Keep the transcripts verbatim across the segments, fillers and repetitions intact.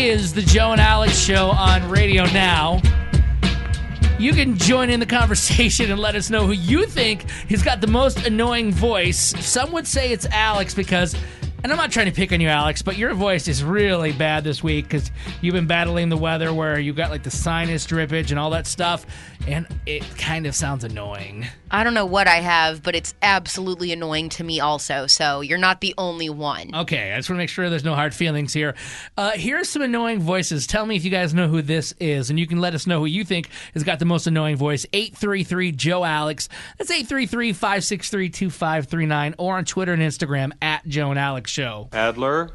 is the Joe and Alex Show on Radio Now. You can join in the conversation and let us know who you think has got the most annoying voice. Some would say it's Alex because, and I'm not trying to pick on you, Alex, but your voice is really bad this week because you've been battling the weather where you got like the sinus drippage and all that stuff, and it kind of sounds annoying. I don't know what I have, but it's absolutely annoying to me also, so you're not the only one. Okay, I just want to make sure there's no hard feelings here. Uh, here's some annoying voices. Tell me if you guys know who this is, and you can let us know who you think has got the most annoying voice. eight three three, Joe Alex. That's eight three three, five six three, two five three nine, or on Twitter and Instagram, at Joe and Alex Show. Adler.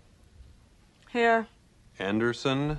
Here. Anderson.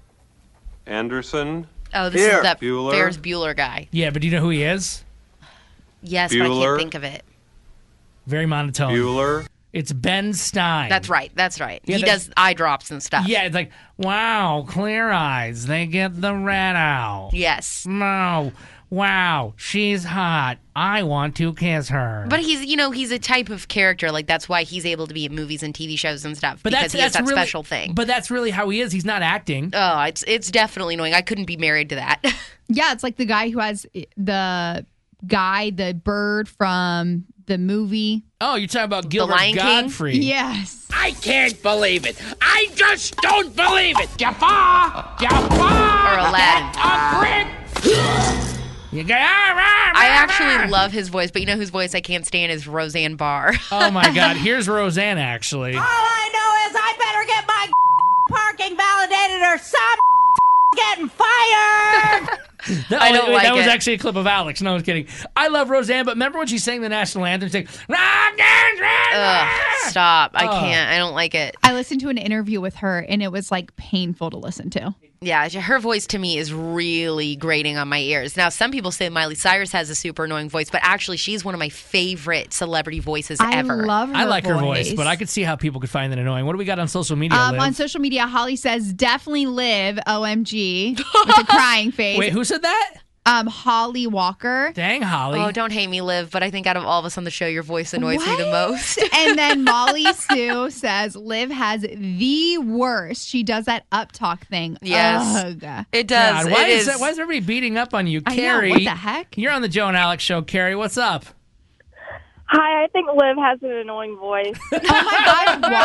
Anderson. Oh, this Here. is that Bueller. Ferris Bueller guy. Yeah, but do you know who he is? Yes, but I Bueller. can't think of it. Very monotone. Bueller. It's Ben Stein. That's right, that's right. Yeah, he that's- does eye drops and stuff. Yeah, it's like, wow, clear eyes. They get the red out. Yes. No. Wow, she's hot. I want to kiss her. But he's, you know, he's a type of character. Like, that's why he's able to be in movies and T V shows and stuff. But because that's, he has that's that really, special thing. But that's really how he is. He's not acting. Oh, it's it's definitely annoying. I couldn't be married to that. Yeah, it's like the guy who has the guy, the bird from the movie. Oh, you're talking about Gilbert Lion King? Godfrey. Yes. I can't believe it. I just don't believe it. Jafar! Jafar! Or Aladdin. A brick! You go, ah, rah, I rah, actually rah. love his voice, but you know whose voice I can't stand is Roseanne Barr. Oh, my God. Here's Roseanne, actually. All I know is I better get my parking validated or some getting fired. That, I don't wait, like that was it. actually a clip of Alex. No, I was kidding. I love Roseanne, but remember when she sang the national anthem? She's like, Ugh, stop. I Oh. can't. I don't like it. I listened to an interview with her, and it was like painful to listen to. Yeah, her voice to me is really grating on my ears. Now, some people say Miley Cyrus has a super annoying voice, but actually, she's one of my favorite celebrity voices I ever. love her I like her voice, voice, but I could see how people could find it annoying. What do we got on social media, Um, Liv? on social media, Holly says, definitely Liv, O M G, with a crying face. Wait, who said that? Um, Holly Walker. Dang, Holly. Oh, don't hate me, Liv, but I think out of all of us on the show, your voice annoys me the What? most. And then Molly Sue says, Liv has the worst. She does that up talk thing. Yes. Ugh. It does. God, why it is, is. that, why is everybody beating up on you? I know, Carrie, what the heck? you're on the Joe and Alex Show. Carrie, what's up? Hi, I think Liv has an annoying voice. Oh my God,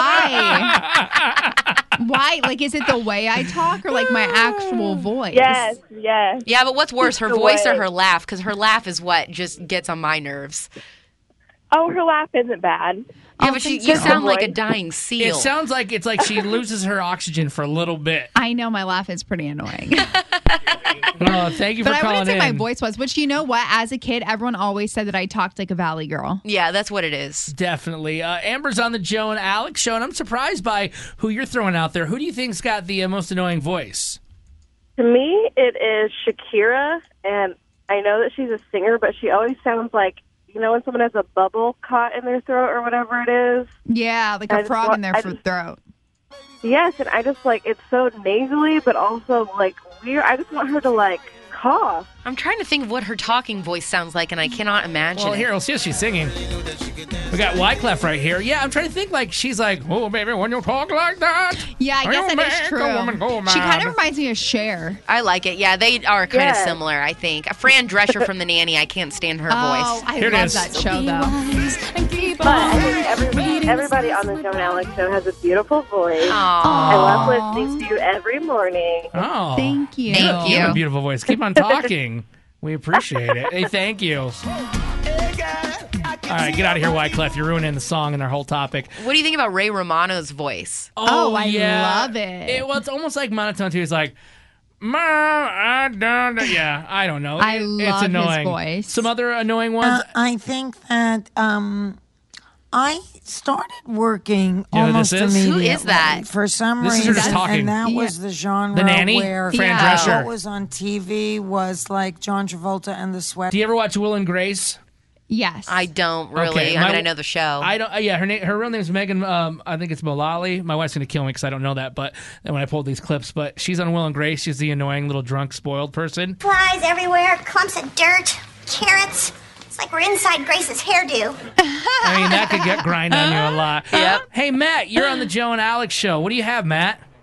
why? Why? Like, is it the way I talk or like my actual voice? Yes, yes. Yeah, but what's worse, her The voice or way. her laugh? Because her laugh is what just gets on my nerves. Oh, her laugh isn't bad. Yeah, Oh, but she, thank you you. sound like a Voice. dying seal. It sounds like it's like she loses her oxygen for a little bit. I know my laugh is pretty annoying. Oh, thank you for But I calling wouldn't say in. my voice was, which you know what? As a kid, everyone always said that I talked like a Valley girl. Yeah, that's what it is. Definitely. Uh, Amber's on the Joe and Alex Show, and I'm surprised by who you're throwing out there. Who do you think's got the uh, most annoying voice? To me, it is Shakira, and I know that she's a singer, but she always sounds like, you know, when someone has a bubble caught in their throat or whatever it is. Yeah, like I a just frog wa- in their I fr- just- throat. Yes, and I just like it's so nasally, but also like weird. I just want her to like cough. I'm trying to think of what her talking voice sounds like, and I cannot imagine Well, it. here, we'll see if she's singing. We got Wyclef right here. Yeah, I'm trying to think like she's like, oh, baby, when you talk like that. Yeah, I Are guess you that is make true. a woman go She kind mad? of reminds me of Cher. I like it. Yeah, they are kind of Yes. similar, I think. Fran Drescher from The Nanny, I can't stand her Oh, voice. I Here it love is. that show, though. But I think every, everybody on the Joe and Alex Show has a beautiful voice. I Aww. love listening to you every morning. Oh. Thank you. Thank You have you. a beautiful voice. Keep on talking. We appreciate it. Hey, thank you. All right, get out of here, Wyclef. You're ruining the song and their whole topic. What do you think about Ray Romano's voice? Oh, I yeah. love it. it. Well, it's almost like monotone, too. It's like, Ma, I don't, yeah, I don't know. I It- love it's his annoying. voice. Some other annoying ones? Uh, I think that um, I started working You know who almost this is? immediately. Who is that? For some This is her reason, just talking. and that Yeah. was the genre The Nanny? where Fran Yeah. Drescher. what was on T V was like John Travolta and the Sweat. Do you ever watch Will and Grace? Yes. I don't really. Okay, I my- mean, I know the show. I don't. Uh, yeah, her name, her real name is Megan. Um, I think it's Mullally. My wife's gonna kill me because I don't know that. But when I pulled these clips, but she's on Will and Grace. She's the annoying little drunk, spoiled person. Flies everywhere, clumps of dirt, carrots. It's like we're inside Grace's hairdo. I mean, that could get grind on you a lot. Yep. Hey, Matt, you're on the Joe and Alex Show. What do you have, Matt?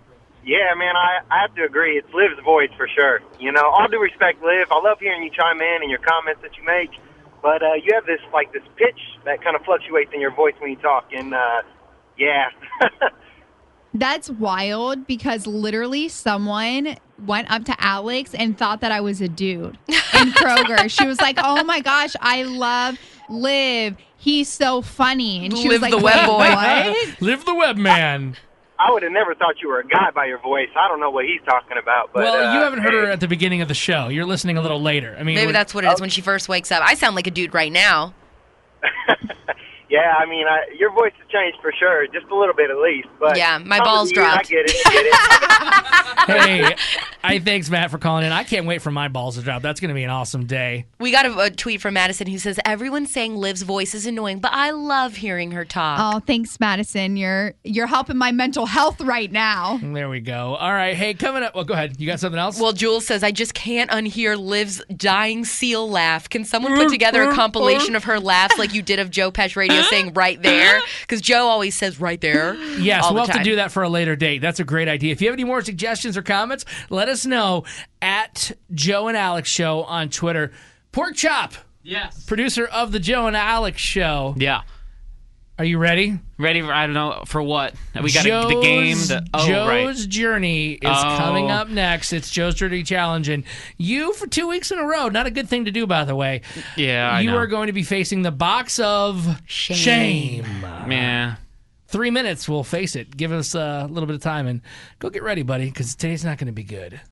Yeah, man, I, I have to agree. It's Liv's voice for sure. You know, all due respect, Liv. I love hearing you chime in and your comments that you make. But uh, you have this, like, this pitch that kind of fluctuates in your voice when you talk. And, uh, yeah. That's wild because literally someone went up to Alex and thought that I was a dude in Kroger. She was like, oh, my gosh, I love Liv. He's so funny. And she Liv was like, the web boy. What? Liv the web man. I would have never thought you were a guy by your voice. I don't know what he's talking about. But, Well, you uh, haven't heard her at the beginning of the show. You're listening a little later. I mean, Maybe we're- that's what it is when she first wakes up. I sound like a dude right now. Yeah, I mean, I, your voice has changed for sure, just a little bit at least. But Yeah, my some of balls you, dropped. I get it. I get it. Hey, I thanks Matt for calling in. I can't wait for my balls to drop. That's going to be an awesome day. We got a, a tweet from Madison who says, everyone's saying Liv's voice is annoying, but I love hearing her talk. Oh, thanks, Madison. You're you're helping my mental health right now. There we go. All right. Hey, coming up. Well, go ahead. You got something else? Well, Jules says, I just can't unhear Liv's dying seal laugh. Can someone put together a compilation of her laughs like you did of Joe Pesh Radio saying right there? Because Joe always says right there. Yes, all we'll the have to time. do that for a later date. That's a great idea. If you have any more suggestions or comments, let us know at Joe and Alex Show on Twitter. Pork Chop, Yes. producer of the Joe and Alex Show. Yeah. Are you ready? Ready for, I don't know, for what? We got Joe's, the game. The, oh, Joe's right. Journey is Oh. coming up next. It's Joe's Dirty Challenge. And you, for two weeks in a row, not a good thing to do, by the way. Yeah, I You know. are going to be facing the box of Shame. shame. Yeah. Three minutes, we'll face it. Give us a little bit of time and go get ready, buddy, because today's not going to be good.